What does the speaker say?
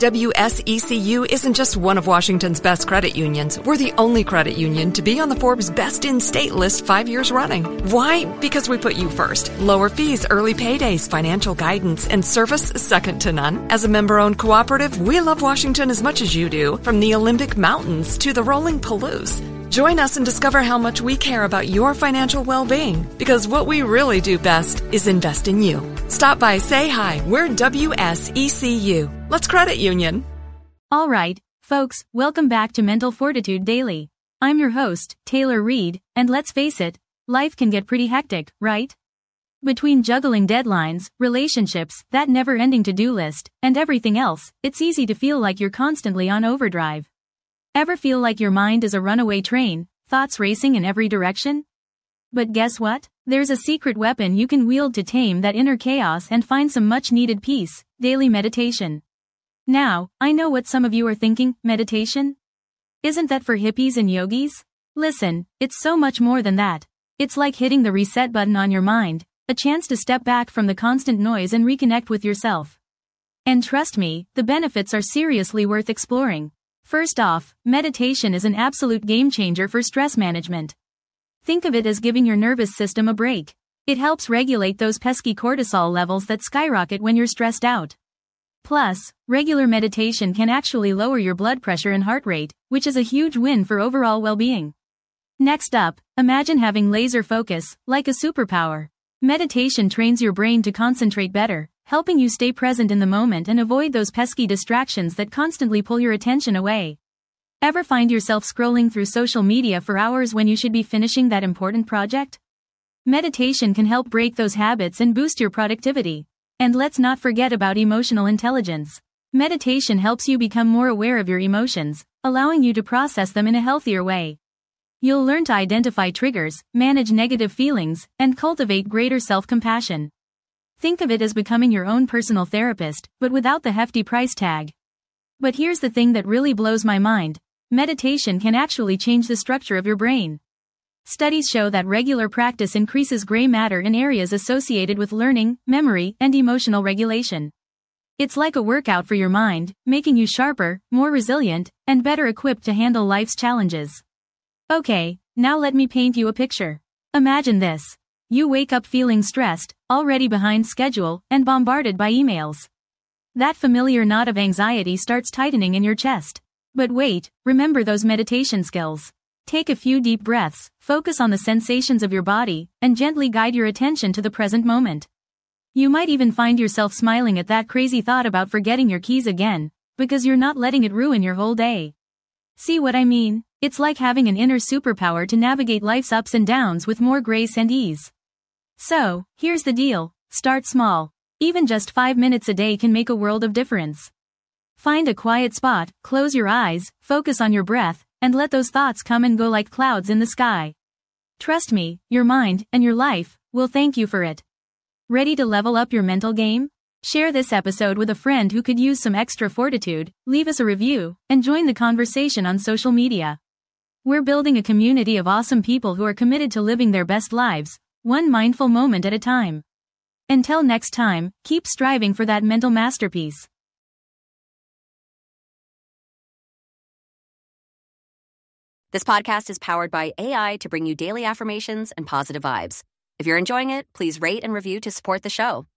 WSECU isn't just one of Washington's best credit unions. We're the only credit union to be on the Forbes Best in State list 5 years running. Why? Because we put you first. Lower fees, early paydays, financial guidance, and service second to none. As a member-owned cooperative, we love Washington as much as you do, from the Olympic Mountains to the rolling Palouse. Join us and discover how much we care about your financial well-being, because what we really do best is invest in you. Stop by, say hi. We're WSECU. Let's credit union. All right, folks, welcome back to Mental Fortitude Daily. I'm your host, Taylor Reed, and let's face it, life can get pretty hectic, right? Between juggling deadlines, relationships, that never-ending to-do list, and everything else, it's easy to feel like you're constantly on overdrive. Ever feel like your mind is a runaway train, thoughts racing in every direction? But guess what? There's a secret weapon you can wield to tame that inner chaos and find some much-needed peace: daily meditation. Now, I know what some of you are thinking: meditation? Isn't that for hippies and yogis? Listen, it's so much more than that. It's like hitting the reset button on your mind, a chance to step back from the constant noise and reconnect with yourself. And trust me, the benefits are seriously worth exploring. First off, meditation is an absolute game-changer for stress management. Think of it as giving your nervous system a break. It helps regulate those pesky cortisol levels that skyrocket when you're stressed out. Plus, regular meditation can actually lower your blood pressure and heart rate, which is a huge win for overall well-being. Next up, imagine having laser focus, like a superpower. Meditation trains your brain to concentrate better, helping you stay present in the moment and avoid those pesky distractions that constantly pull your attention away. Ever find yourself scrolling through social media for hours when you should be finishing that important project? Meditation can help break those habits and boost your productivity. And let's not forget about emotional intelligence. Meditation helps you become more aware of your emotions, allowing you to process them in a healthier way. You'll learn to identify triggers, manage negative feelings, and cultivate greater self-compassion. Think of it as becoming your own personal therapist, but without the hefty price tag. But here's the thing that really blows my mind. Meditation can actually change the structure of your brain. Studies show that regular practice increases gray matter in areas associated with learning, memory, and emotional regulation. It's like a workout for your mind, making you sharper, more resilient, and better equipped to handle life's challenges. Okay, now let me paint you a picture. Imagine this. You wake up feeling stressed, already behind schedule, and bombarded by emails. That familiar knot of anxiety starts tightening in your chest. But wait, remember those meditation skills. Take a few deep breaths, focus on the sensations of your body, and gently guide your attention to the present moment. You might even find yourself smiling at that crazy thought about forgetting your keys again, because you're not letting it ruin your whole day. See what I mean? It's like having an inner superpower to navigate life's ups and downs with more grace and ease. So, here's the deal. Start small. Even just 5 minutes a day can make a world of difference. Find a quiet spot, close your eyes, focus on your breath, and let those thoughts come and go like clouds in the sky. Trust me, your mind, and your life, will thank you for it. Ready to level up your mental game? Share this episode with a friend who could use some extra fortitude, leave us a review, and join the conversation on social media. We're building a community of awesome people who are committed to living their best lives, one mindful moment at a time. Until next time, keep striving for that mental masterpiece. This podcast is powered by AI to bring you daily affirmations and positive vibes. If you're enjoying it, please rate and review to support the show.